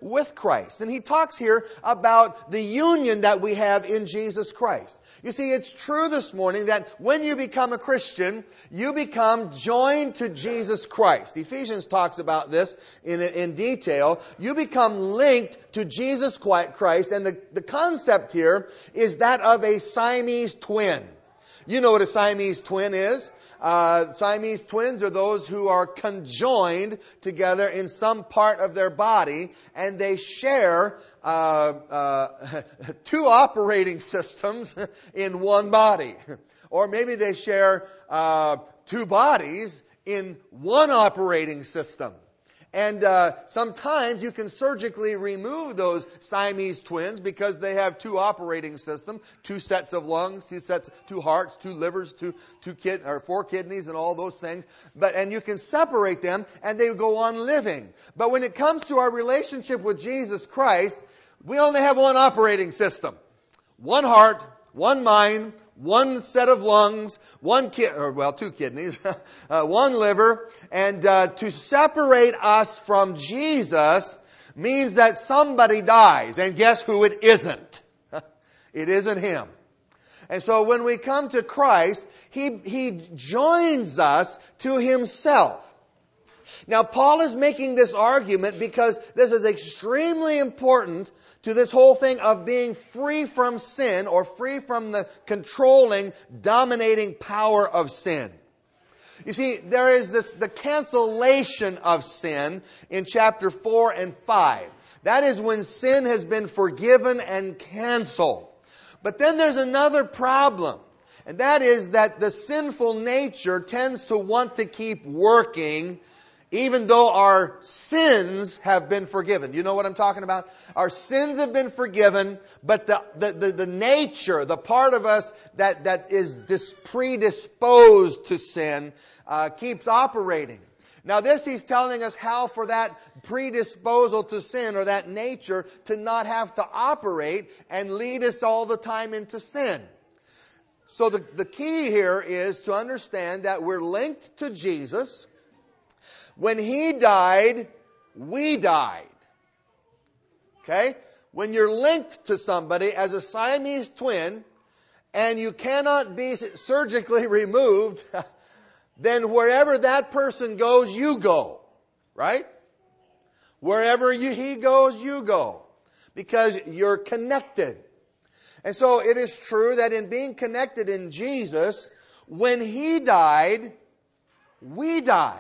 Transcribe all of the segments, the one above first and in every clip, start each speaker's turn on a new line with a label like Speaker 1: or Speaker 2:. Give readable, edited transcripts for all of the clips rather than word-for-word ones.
Speaker 1: with Christ. And he talks here about the union that we have in Jesus Christ. You see, it's true this morning that when you become a Christian, you become joined to Jesus Christ. Ephesians talks about this in detail. You become linked to Jesus Christ, and the concept here is that of a Siamese twin. You know what a Siamese twin is. Siamese twins are those who are conjoined together in some part of their body, and they share two operating systems in one body. Or maybe they share two bodies in one operating system. And sometimes you can surgically remove those Siamese twins because they have two operating systems, two sets of lungs, two hearts, two livers, four kidneys, and all those things. And you can separate them, and they go on living. But when it comes to our relationship with Jesus Christ, we only have one operating system, one heart, one mind, one set of lungs, two kidneys, one liver, and to separate us from Jesus means that somebody dies. And guess who it isn't? It isn't Him. And so when we come to Christ, He joins us to Himself. Now, Paul is making this argument because this is extremely important to this whole thing of being free from sin or free from the controlling, dominating power of sin. You see, there is the cancellation of sin in chapter 4 and 5. That is when sin has been forgiven and canceled. But then there's another problem. And that is that the sinful nature tends to want to keep working even though our sins have been forgiven. You know what I'm talking about? Our sins have been forgiven, but the nature, the part of us that is predisposed to sin, keeps operating. Now this he's telling us how for that predisposal to sin or that nature to not have to operate and lead us all the time into sin. So the key here is to understand that we're linked to Jesus. When He died, we died. Okay? When you're linked to somebody as a Siamese twin and you cannot be surgically removed, then wherever that person goes, you go. Right? Wherever he goes, you go. Because you're connected. And so it is true that in being connected in Jesus, when He died, we died.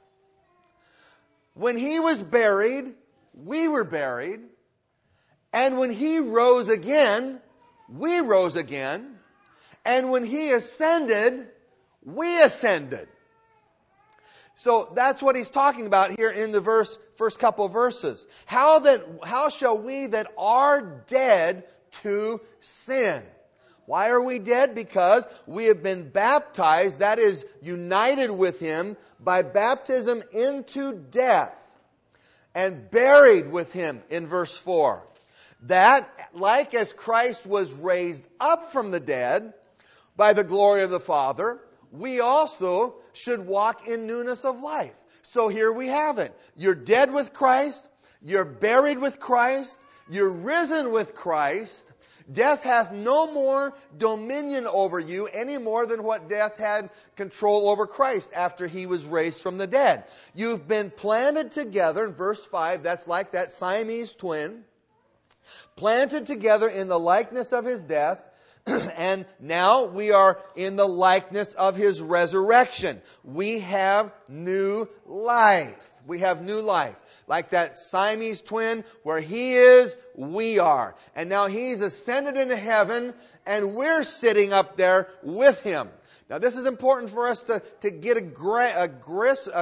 Speaker 1: When He was buried, we were buried. And when He rose again, we rose again. And when He ascended, we ascended. So that's what he's talking about here in the first couple of verses. How shall we that are dead to sin? Why are we dead? Because we have been baptized, that is, united with Him by baptism into death, and buried with Him in verse 4. That, like as Christ was raised up from the dead by the glory of the Father, we also should walk in newness of life. So here we have it. You're dead with Christ, you're buried with Christ, you're risen with Christ. Death hath no more dominion over you any more than what death had control over Christ after He was raised from the dead. You've been planted together, in verse 5, that's like that Siamese twin, planted together in the likeness of His death, and now we are in the likeness of His resurrection. We have new life. We have new life. Like that Siamese twin, where He is, we are. And now He's ascended into heaven, and we're sitting up there with Him. Now this is important for us to get a grasp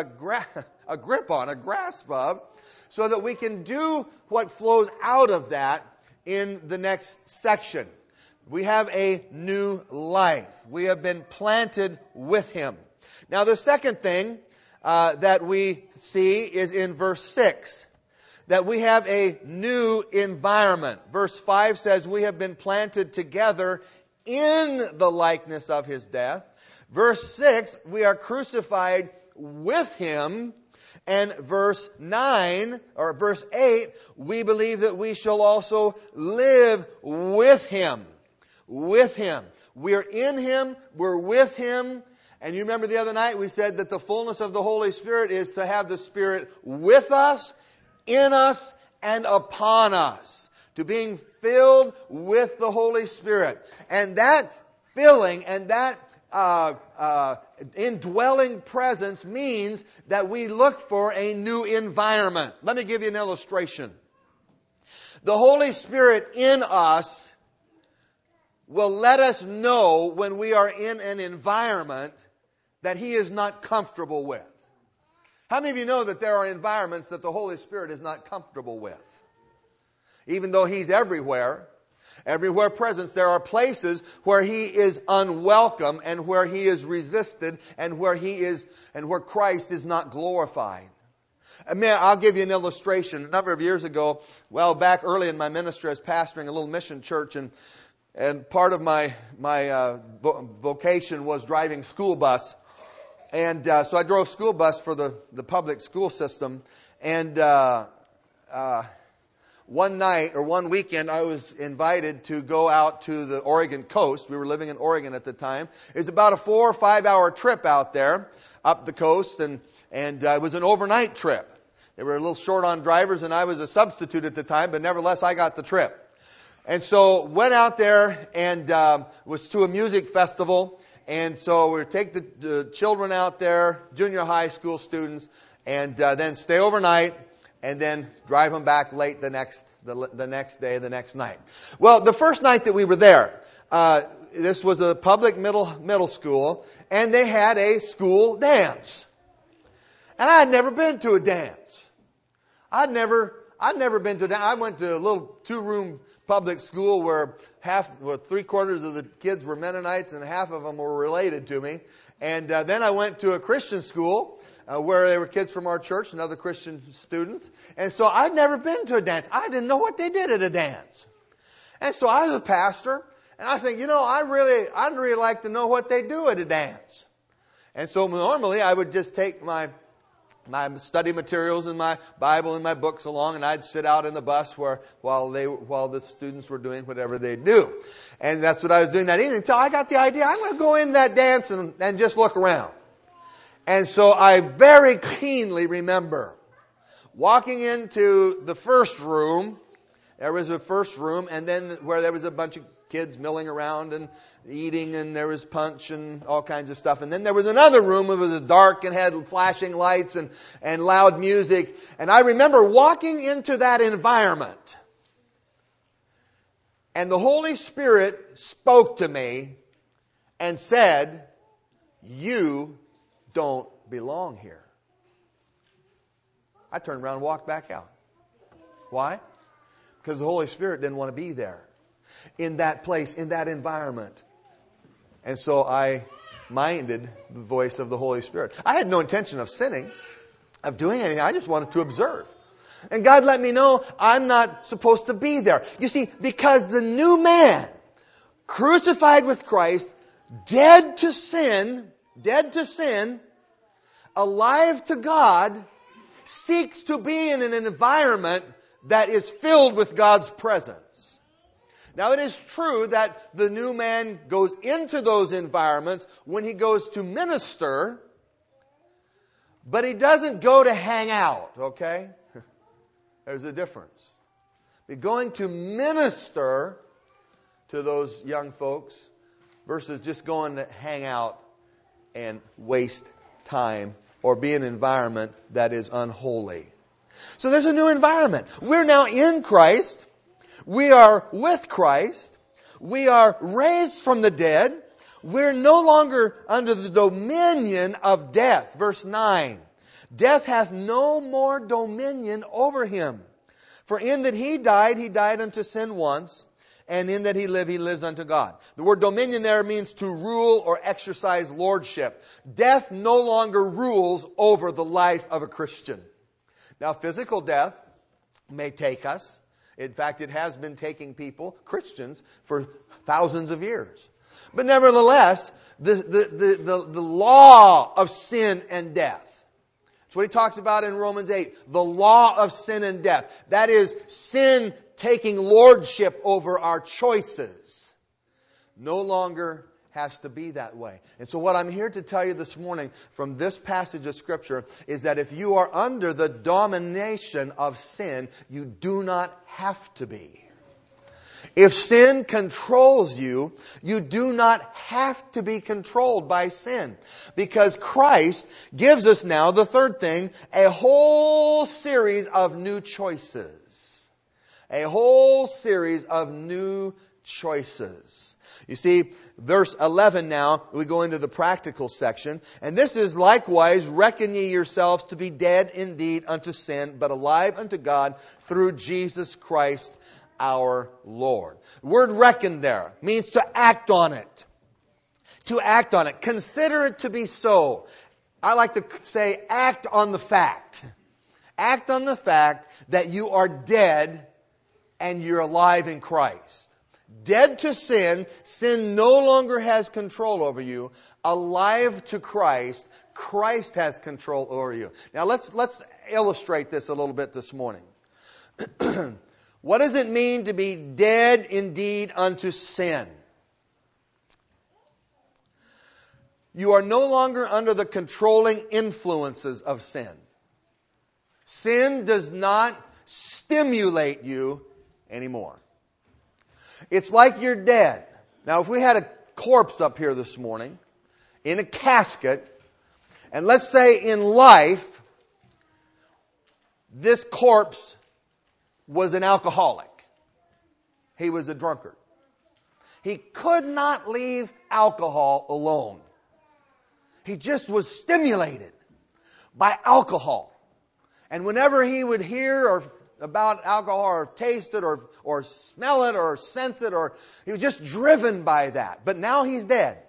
Speaker 1: of, so that we can do what flows out of that in the next section. We have a new life. We have been planted with Him. Now the second thing that we see is in verse 6. That we have a new environment. Verse 5 says we have been planted together in the likeness of His death. Verse 6, we are crucified with Him. And verse 9, or verse 8, we believe that we shall also live with Him. With Him. We're in Him, we're with Him. And you remember the other night we said that the fullness of the Holy Spirit is to have the Spirit with us, in us, and upon us. To being filled with the Holy Spirit. And that filling and that indwelling presence means that we look for a new environment. Let me give you an illustration. The Holy Spirit in us will let us know when we are in an environment that He is not comfortable with. How many of you know that there are environments that the Holy Spirit is not comfortable with? Even though He's everywhere present, there are places where He is unwelcome and where He is resisted and where Christ is not glorified. I'll give you an illustration. A number of years ago, back early in my ministry, I was pastoring a little mission church, and part of my vocation was driving school bus. And so I drove school bus for the public school system. And one weekend, I was invited to go out to the Oregon coast. We were living in Oregon at the time. It was about a 4 or 5 hour trip out there, up the coast, and it was an overnight trip. They were a little short on drivers, and I was a substitute at the time, but nevertheless, I got the trip. And so went out there and was to a music festival. And so we would take the children out there, junior high school students, and then stay overnight, and then drive them back late the next day, the next night. Well, the first night that we were there, this was a public middle school, and they had a school dance. And I had never been to a dance. I'd never been to a dance. I went to a little 2-room public school where 3/4 of the kids were Mennonites and half of them were related to me. And then I went to a Christian school where there were kids from our church and other Christian students. And so I'd never been to a dance. I didn't know what they did at a dance. And so I was a pastor, and I think, I'd really like to know what they do at a dance. And so normally I would just take my study materials and my Bible and my books along, and I'd sit out in the bus while the students were doing whatever they do. And that's what I was doing that evening until I got the idea, I'm going to go in that dance and just look around. And so I very keenly remember walking into the first room. There was a first room, and then where there was a bunch of kids milling around and eating, and there was punch and all kinds of stuff. And then there was another room. It was dark and had flashing lights and loud music. And I remember walking into that environment, and the Holy Spirit spoke to me and said, "You don't belong here." I turned around and walked back out. Why? Because the Holy Spirit didn't want to be there, in that place, in that environment. And so I minded the voice of the Holy Spirit. I had no intention of sinning, of doing anything. I just wanted to observe. And God let me know I'm not supposed to be there. You see, because the new man, crucified with Christ, dead to sin, alive to God, seeks to be in an environment that is filled with God's presence. Now, it is true that the new man goes into those environments when he goes to minister, but he doesn't go to hang out, okay? There's a difference. You're going to minister to those young folks versus just going to hang out and waste time or be in an environment that is unholy. So there's a new environment. We're now in Christ. We are with Christ. We are raised from the dead. We're no longer under the dominion of death. Verse 9. Death hath no more dominion over him. For in that he died unto sin once, and in that he lives unto God. The word dominion there means to rule or exercise lordship. Death no longer rules over the life of a Christian. Now, physical death may take us. In fact, it has been taking people, Christians, for thousands of years. But nevertheless, the law of sin and death, That's what he talks about in Romans 8. The law of sin and death. That is, sin taking lordship over our choices. No longer has to be that way. And so what I'm here to tell you this morning from this passage of Scripture is that if you are under the domination of sin, you do not have to be. If sin controls you, you do not have to be controlled by sin. Because Christ gives us now, the third thing, a whole series of new choices. A whole series of new choices. You see, verse 11 now, we go into the practical section. And this is likewise, reckon ye yourselves to be dead indeed unto sin, but alive unto God through Jesus Christ our Lord. The word reckon there means to act on it. To act on it. Consider it to be so. I like to say act on the fact. Act on the fact that you are dead and you're alive in Christ. Dead to sin, sin no longer has control over you. Alive to Christ, Christ has control over you. Now let's illustrate this a little bit this morning. What does it mean to be dead indeed unto sin? You are no longer under the controlling influences of sin. Sin does not stimulate you anymore. It's like you're dead. Now, if we had a corpse up here this morning, in a casket, and let's say in life, this corpse was an alcoholic. He was a drunkard. He could not leave alcohol alone. He just was stimulated by alcohol. And whenever he would hear about alcohol or taste it or smell it or sense it, or he was just driven by that. But now he's dead.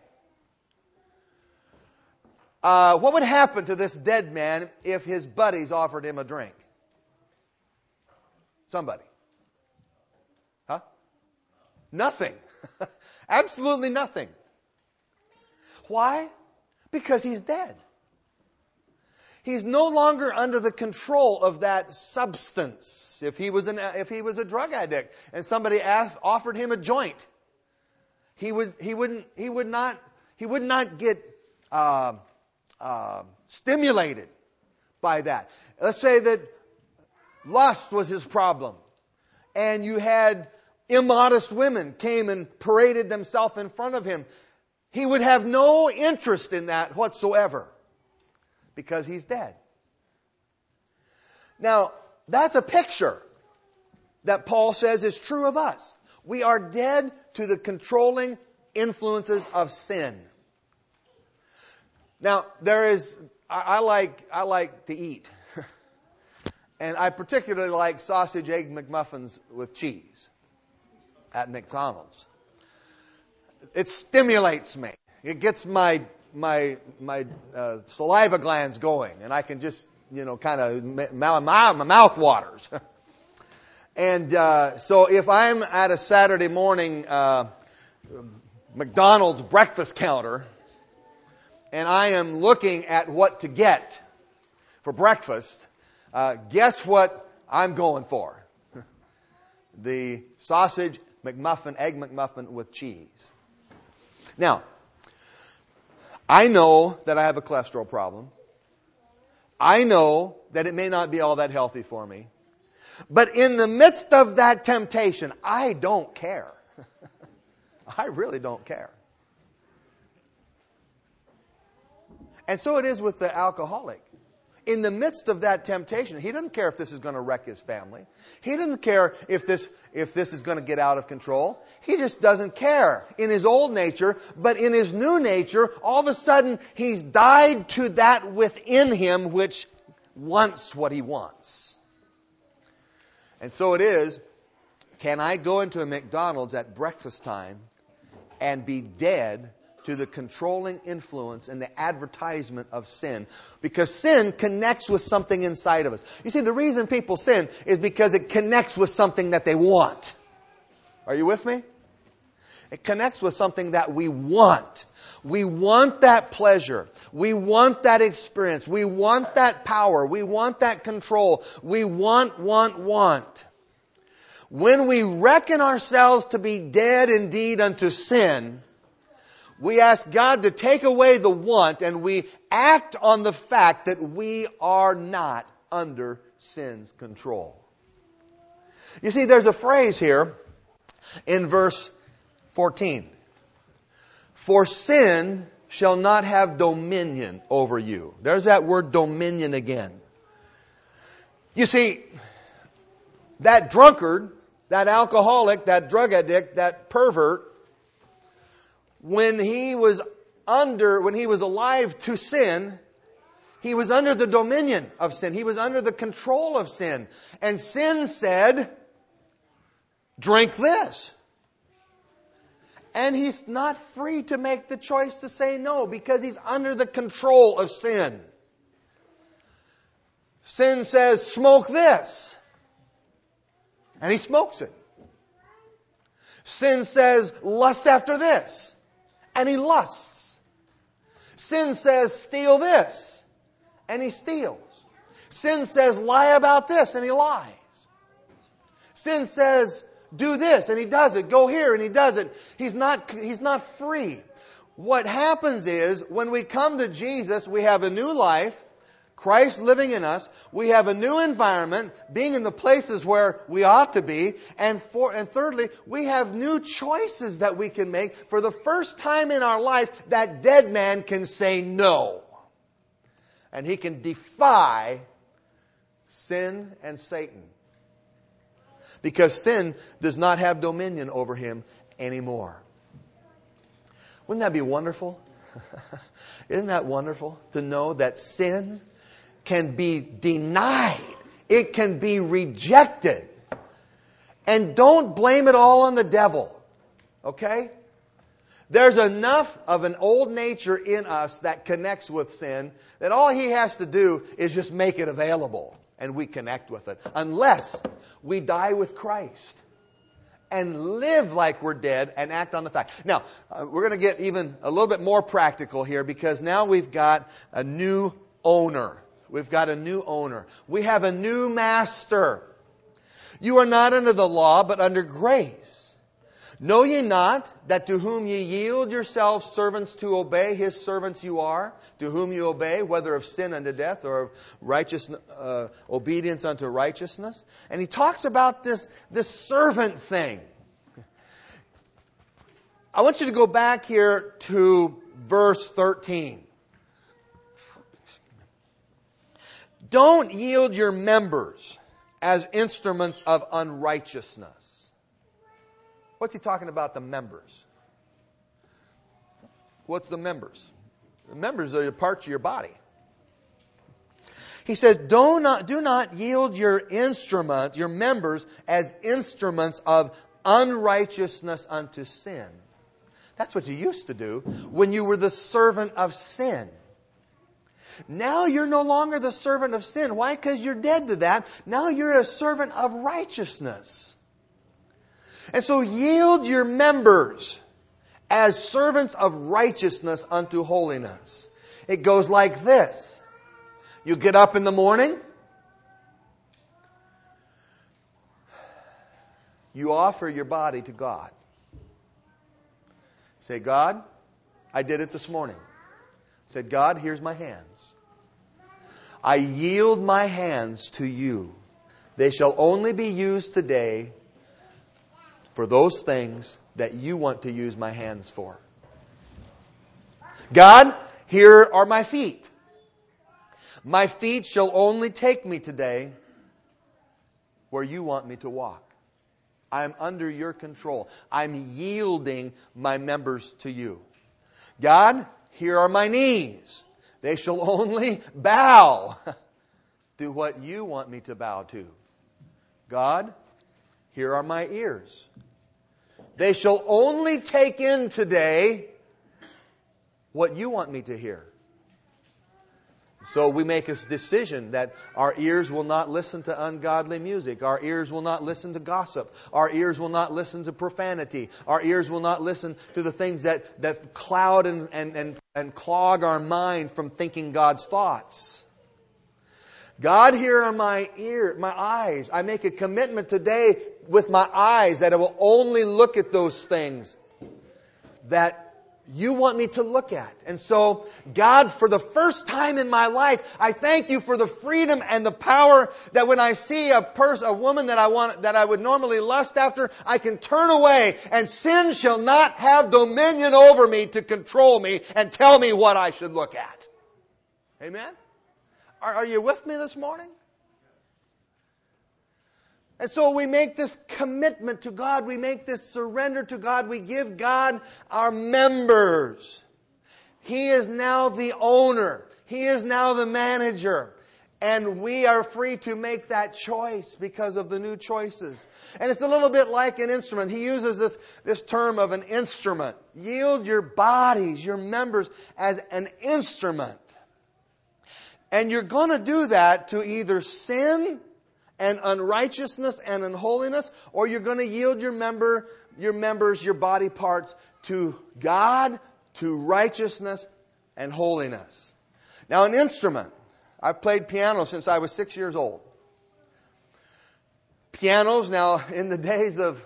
Speaker 1: What would happen to this dead man if his buddies offered him a drink? Somebody. Huh? Nothing. Absolutely nothing. Why? Because he's dead. He's no longer under the control of that substance. If he was a drug addict and somebody offered him a joint, he would not get stimulated by that. Let's say that lust was his problem, and you had immodest women came and paraded themselves in front of him. He would have no interest in that whatsoever, because he's dead. Now, that's a picture that Paul says is true of us. We are dead to the controlling influences of sin. Now, I like to eat. And I particularly like sausage egg McMuffins with cheese at McDonald's. It stimulates me. It gets my saliva glands going, and I can just, kind of, my mouth waters. And so if I'm at a Saturday morning McDonald's breakfast counter, and I am looking at what to get for breakfast, guess what I'm going for? The sausage McMuffin, egg McMuffin with cheese. Now, I know that I have a cholesterol problem. I know that it may not be all that healthy for me. But in the midst of that temptation, I don't care. I really don't care. And so it is with the alcoholic. In the midst of that temptation, he doesn't care if this is going to wreck his family. He doesn't care if this is going to get out of control. He just doesn't care in his old nature. But in his new nature, all of a sudden, he's died to that within him which wants what he wants. And so it is, can I go into a McDonald's at breakfast time and be dead to the controlling influence and the advertisement of sin? Because sin connects with something inside of us. You see, the reason people sin is because it connects with something that they want. Are you with me? It connects with something that we want. We want that pleasure. We want that experience. We want that power. We want that control. We want. When we reckon ourselves to be dead indeed unto sin, we ask God to take away the want, and we act on the fact that we are not under sin's control. You see, there's a phrase here in verse 14. For sin shall not have dominion over you. There's that word dominion again. You see, that drunkard, that alcoholic, that drug addict, that pervert, when he was alive to sin, he was under the dominion of sin. He was under the control of sin. And sin said, drink this. And he's not free to make the choice to say no because he's under the control of sin. Sin says, smoke this. And he smokes it. Sin says, lust after this. And he lusts. Sin says, steal this. And he steals. Sin says, lie about this. And he lies. Sin says, do this, and he does it. Go here, and he does it. He's not free. What happens is, when we come to Jesus, we have a new life, Christ living in us. We have a new environment, being in the places where we ought to be. And thirdly, we have new choices that we can make. For the first time in our life, that dead man can say no. And he can defy sin and Satan. Because sin does not have dominion over him anymore. Wouldn't that be wonderful? Isn't that wonderful to know that sin can be denied? It can be rejected. And don't blame it all on the devil. Okay? There's enough of an old nature in us that connects with sin that all he has to do is just make it available. And we connect with it. Unless we die with Christ and live like we're dead and act on the fact. Now, we're going to get even a little bit more practical here because now we've got a new owner. We've got a new owner. We have a new master. You are not under the law, but under grace. Know ye not that to whom ye yield yourselves servants to obey, his servants you are, to whom you obey, whether of sin unto death or of righteousness, obedience unto righteousness? And he talks about this servant thing. I want you to go back here to verse 13. Don't yield your members as instruments of unrighteousness. What's he talking about, the members? What's the members? The members are parts of your body. He says, do not yield your members as instruments of unrighteousness unto sin. That's what you used to do when you were the servant of sin. Now you're no longer the servant of sin. Why? Because you're dead to that. Now you're a servant of righteousness. And so yield your members as servants of righteousness unto holiness. It goes like this. You get up in the morning. You offer your body to God. Say, God, I did it this morning. Said, God, here's my hands. I yield my hands to you. They shall only be used today for those things that you want to use my hands for. God, here are my feet. My feet shall only take me today where you want me to walk. I'm under your control. I'm yielding my members to you. God, here are my knees. They shall only bow to what you want me to bow to. God, here are my ears. They shall only take in today what you want me to hear. So we make a decision that our ears will not listen to ungodly music. Our ears will not listen to gossip. Our ears will not listen to profanity. Our ears will not listen to the things that cloud and clog our mind from thinking God's thoughts. God, here are my eyes. I make a commitment today with my eyes that I will only look at those things that You want me to look at. And so, God, for the first time in my life, I thank You for the freedom and the power that when I see a woman that I would normally lust after, I can turn away, and sin shall not have dominion over me to control me and tell me what I should look at. Amen? Are you with me this morning? And so we make this commitment to God. We make this surrender to God. We give God our members. He is now the owner. He is now the manager. And we are free to make that choice because of the new choices. And it's a little bit like an instrument. He uses this term of an instrument. Yield your bodies, your members, as an instrument. And you're going to do that to either sin and unrighteousness and unholiness, or you're going to yield your members, your body parts to God, to righteousness and holiness. Now, an instrument. I've played piano since I was 6 years old. Pianos, now, in the days of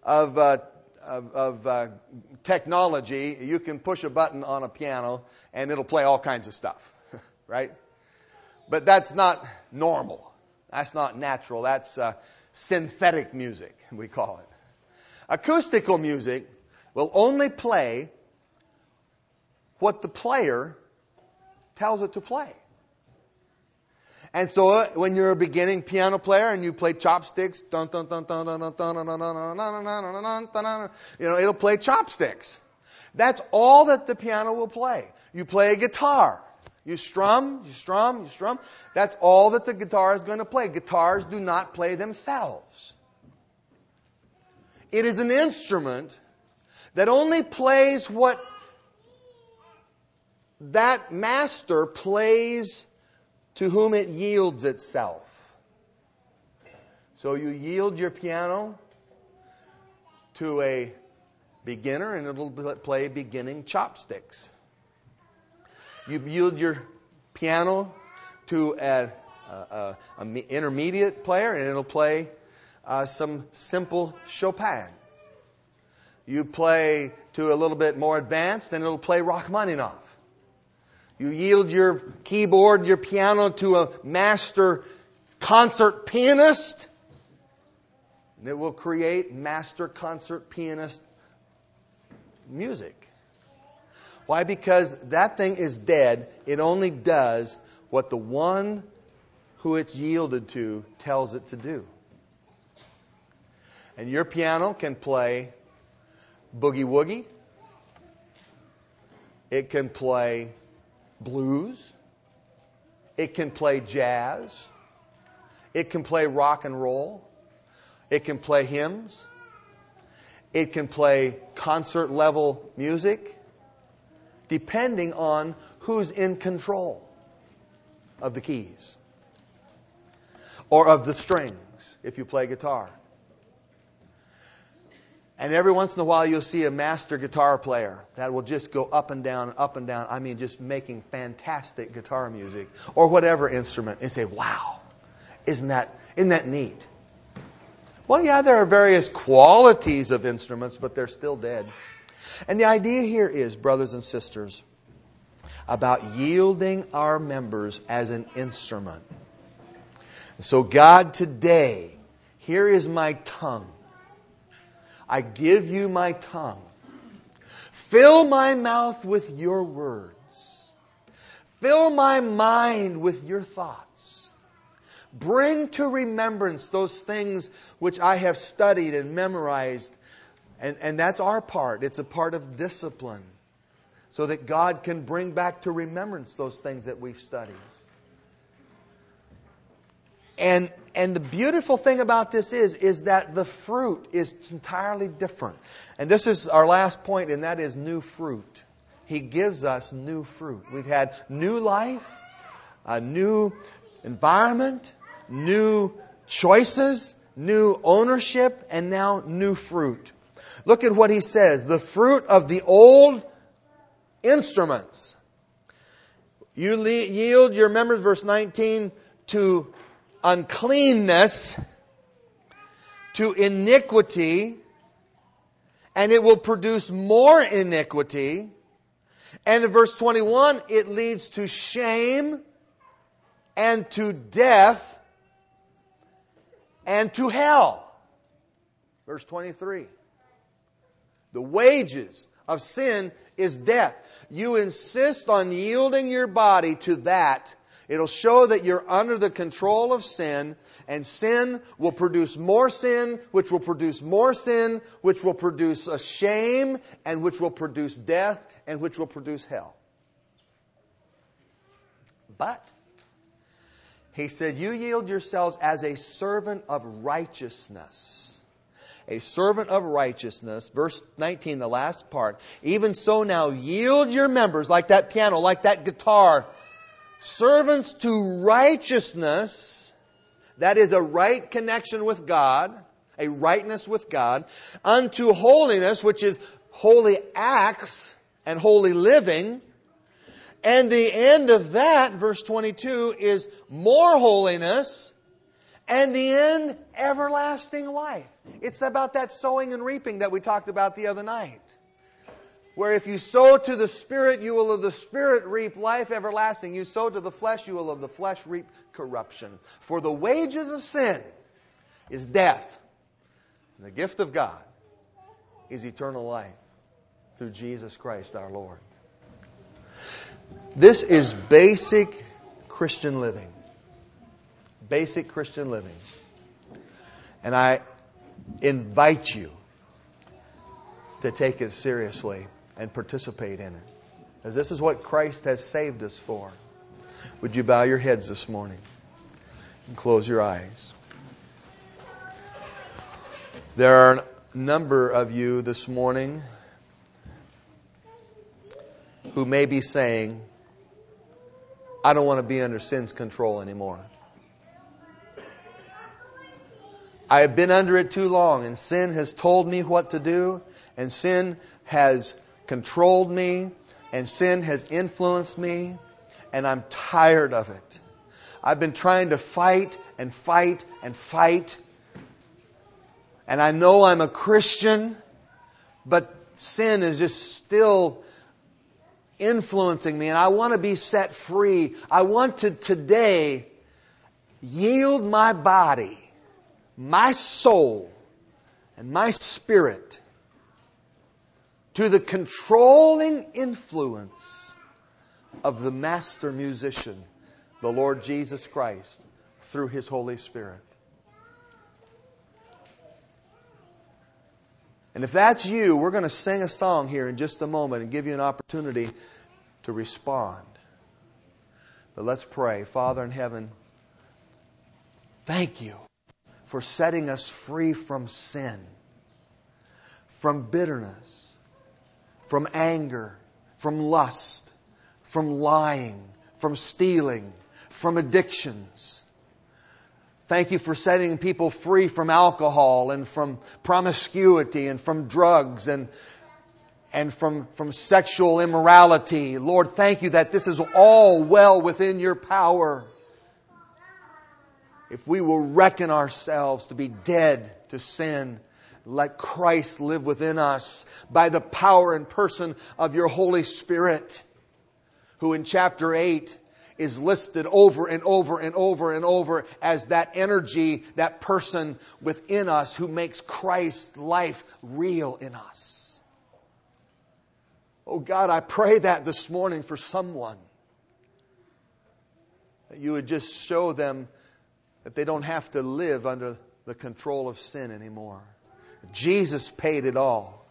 Speaker 1: technology, you can push a button on a piano and it'll play all kinds of stuff, right? But that's not normal. That's not natural. That's synthetic music, we call it. Acoustical music will only play what the player tells it to play. And so when you're a beginning piano player and you play chopsticks, it'll play chopsticks. That's all that the piano will play. You play a guitar. You strum. That's all that the guitar is going to play. Guitars do not play themselves. It is an instrument that only plays what that master plays to whom it yields itself. So you yield your piano to a beginner and it'll play beginning chopsticks. You yield your piano to an intermediate player and it'll play some simple Chopin. You play to a little bit more advanced and it'll play Rachmaninoff. You yield your keyboard, your piano to a master concert pianist and it will create master concert pianist music. Why? Because that thing is dead. It only does what the one who it's yielded to tells it to do. And your piano can play boogie woogie. It can play blues. It can play jazz. It can play rock and roll. It can play hymns. It can play concert level music, depending on who's in control of the keys or of the strings if you play guitar. And every once in a while you'll see a master guitar player that will just go up and down. I mean, just making fantastic guitar music or whatever instrument and say, wow, isn't that neat? Well, yeah, there are various qualities of instruments, but they're still dead. And the idea here is, brothers and sisters, about yielding our members as an instrument. So God, today, here is my tongue. I give you my tongue. Fill my mouth with your words. Fill my mind with your thoughts. Bring to remembrance those things which I have studied and memorized. And that's our part. It's a part of discipline. So that God can bring back to remembrance those things that we've studied. And the beautiful thing about this is that the fruit is entirely different. And this is our last point, and that is new fruit. He gives us new fruit. We've had new life, a new environment, new choices, new ownership, and now new fruit. Look at what he says. The fruit of the old instruments. You yield your members, verse 19, to uncleanness, to iniquity, and it will produce more iniquity. And in verse 21, it leads to shame and to death and to hell. Verse 23. The wages of sin is death. You insist on yielding your body to that. It'll show that you're under the control of sin, and sin will produce more sin, which will produce more sin, which will produce a shame, and which will produce death, and which will produce hell. But he said, you yield yourselves as a servant of righteousness. A servant of righteousness. Verse 19, the last part. Even so now yield your members, like that piano, like that guitar, servants to righteousness. That is a right connection with God, a rightness with God. Unto holiness, which is holy acts and holy living. And the end of that, verse 22, is more holiness. And the end, everlasting life. It's about that sowing and reaping that we talked about the other night. Where if you sow to the Spirit, you will of the Spirit reap life everlasting. You sow to the flesh, you will of the flesh reap corruption. For the wages of sin is death. And the gift of God is eternal life through Jesus Christ our Lord. This is basic Christian living. Basic Christian living. And I invite you to take it seriously and participate in it. Because this is what Christ has saved us for. Would you bow your heads this morning and close your eyes? There are a number of you this morning who may be saying, I don't want to be under sin's control anymore. I have been under it too long, and sin has told me what to do, and sin has controlled me, and sin has influenced me, and I'm tired of it. I've been trying to fight and fight and fight, and I know I'm a Christian, but sin is just still influencing me, and I want to be set free. I want to today yield my body, my soul, and my spirit to the controlling influence of the master musician, the Lord Jesus Christ, through His Holy Spirit. And if that's you, we're going to sing a song here in just a moment and give you an opportunity to respond. But let's pray. Father in heaven, thank you for setting us free from sin, from bitterness, from anger, from lust, from lying, from stealing, from addictions. Thank you for setting people free from alcohol and from promiscuity and from drugs and from sexual immorality. Lord, thank you that this is all well within your power. If we will reckon ourselves to be dead to sin, let Christ live within us by the power and person of your Holy Spirit, who in chapter 8 is listed over and over and over and over as that energy, that person within us who makes Christ's life real in us. Oh God, I pray that this morning for someone, that you would just show them that they don't have to live under the control of sin anymore. Jesus paid it all.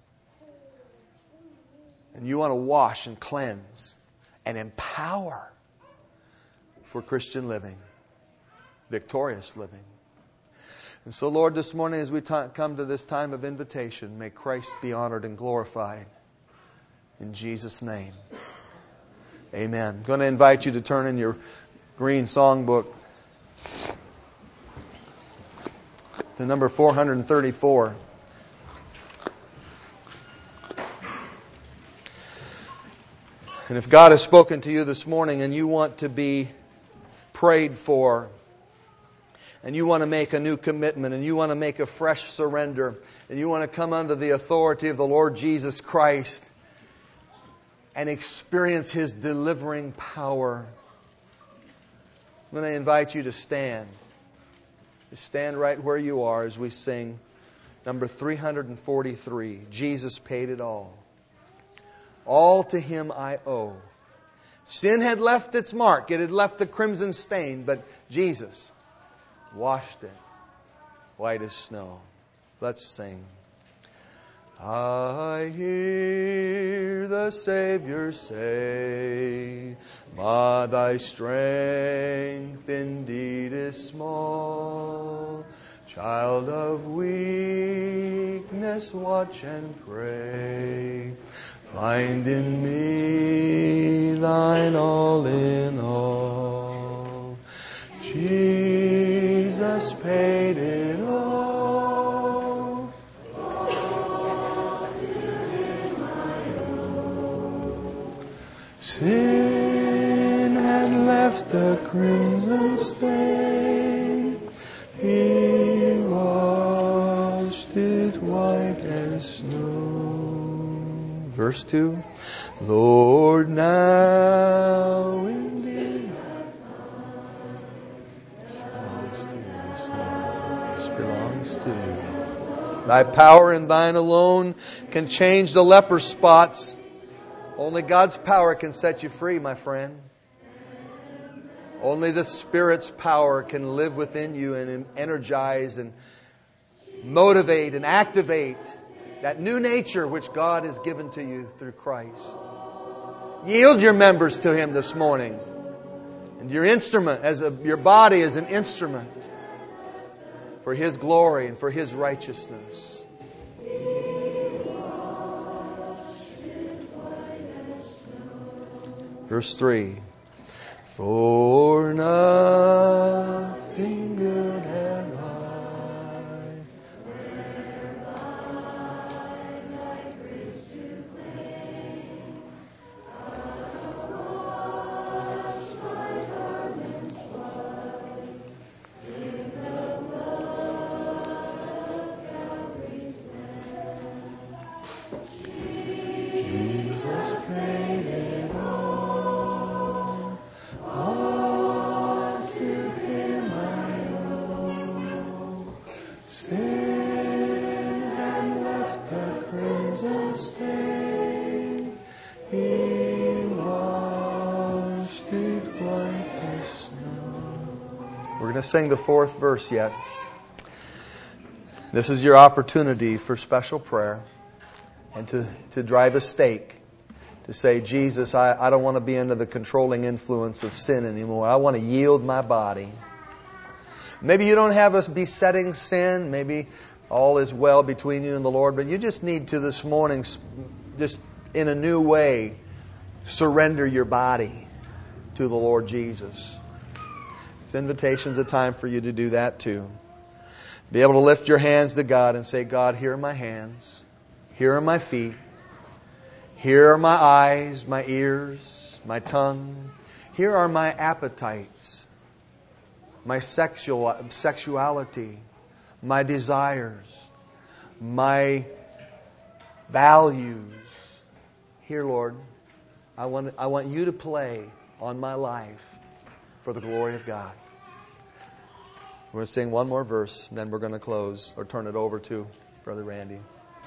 Speaker 1: And you want to wash and cleanse and empower for Christian living, victorious living. And so, Lord, this morning as we come to this time of invitation, may Christ be honored and glorified. In Jesus' name. Amen. I'm going to invite you to turn in your green songbook to number 434. And if God has spoken to you this morning and you want to be prayed for, and you want to make a new commitment, and you want to make a fresh surrender, and you want to come under the authority of the Lord Jesus Christ and experience His delivering power, I'm going to invite you to stand. Just stand right where you are as we sing number 343, Jesus Paid It All. All to Him I owe. Sin had left its mark. It had left the crimson stain, but Jesus washed it white as snow. Let's sing. I hear the Savior say, "Ma, thy strength indeed is small. Child of weakness, watch and pray. Find in me thine all in all. Jesus paid it all. Sin had left the crimson stain. He washed it white as snow." Verse 2. Lord, now indeed this belongs to you. Thy power and thine alone can change the leper spots. Only God's power can set you free, my friend. Only the Spirit's power can live within you and energize and motivate and activate that new nature which God has given to you through Christ. Yield your members to Him this morning. And your instrument, your body is an instrument for His glory and for His righteousness. Verse 3. For nothing good have I, to sing the fourth verse yet. This is your opportunity for special prayer and to drive a stake. To say, Jesus, I don't want to be under the controlling influence of sin anymore. I want to yield my body. Maybe you don't have a besetting sin. Maybe all is well between you and the Lord. But you just need to this morning, just in a new way, surrender your body to the Lord Jesus. This invitation's a time for you to do that too. Be able to lift your hands to God and say, God, here are my hands. Here are my feet. Here are my eyes, my ears, my tongue. Here are my appetites, my sexuality, my desires, my values. Here, Lord, I want you to play on my life for the glory of God. We're going to sing one more verse, and then we're going to close or turn it over to Brother Randy.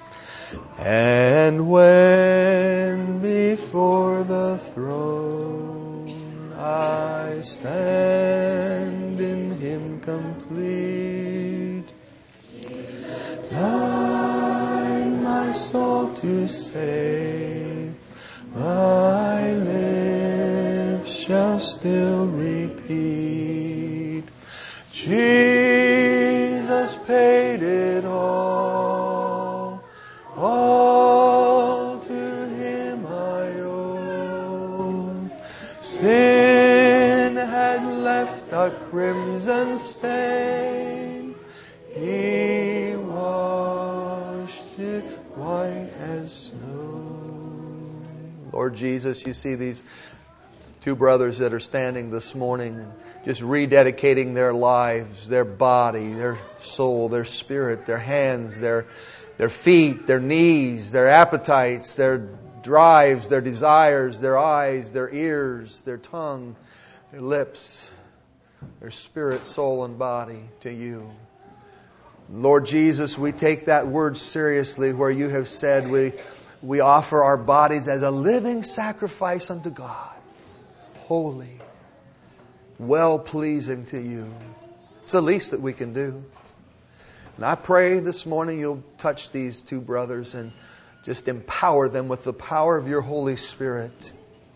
Speaker 1: And when before the throne I stand in Him complete, thine my soul to save, my lips shall still repeat, Jesus paid it all to Him I owe. Sin had stain. He washed it white as snow. Lord Jesus, you see these two brothers that are standing this morning and just rededicating their lives, their body, their soul, their spirit, their hands, their feet, their knees, their appetites, their drives, their desires, their eyes, their ears, their tongue, their lips, their spirit, soul, and body to you. Lord Jesus, we take that word seriously where you have said we offer our bodies as a living sacrifice unto God, holy, well-pleasing to you. It's the least that we can do. And I pray this morning you'll touch these two brothers and just empower them with the power of your Holy Spirit.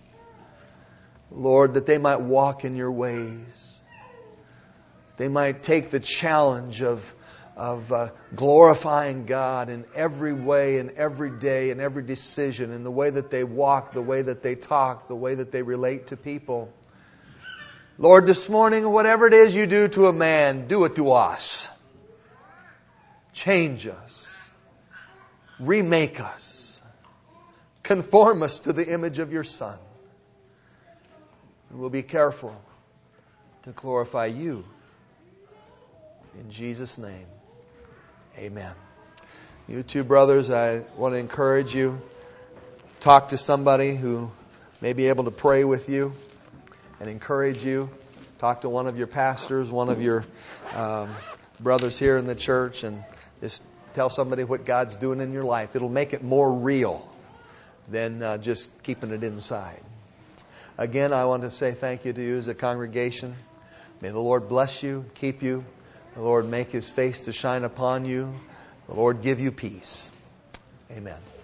Speaker 1: Lord, that they might walk in your ways. They might take the challenge of glorifying God in every way, in every day, in every decision, in the way that they walk, the way that they talk, the way that they relate to people. Lord, this morning, whatever it is you do to a man, do it to us. Change us. Remake us. Conform us to the image of your Son. And we'll be careful to glorify you. In Jesus' name, amen. You two brothers, I want to encourage you. Talk to somebody who may be able to pray with you and encourage you. Talk to one of your pastors, one of your brothers here in the church, and just tell somebody what God's doing in your life. It'll make it more real than just keeping it inside. Again, I want to say thank you to you as a congregation. May the Lord bless you, keep you. The Lord make His face to shine upon you. The Lord give you peace. Amen.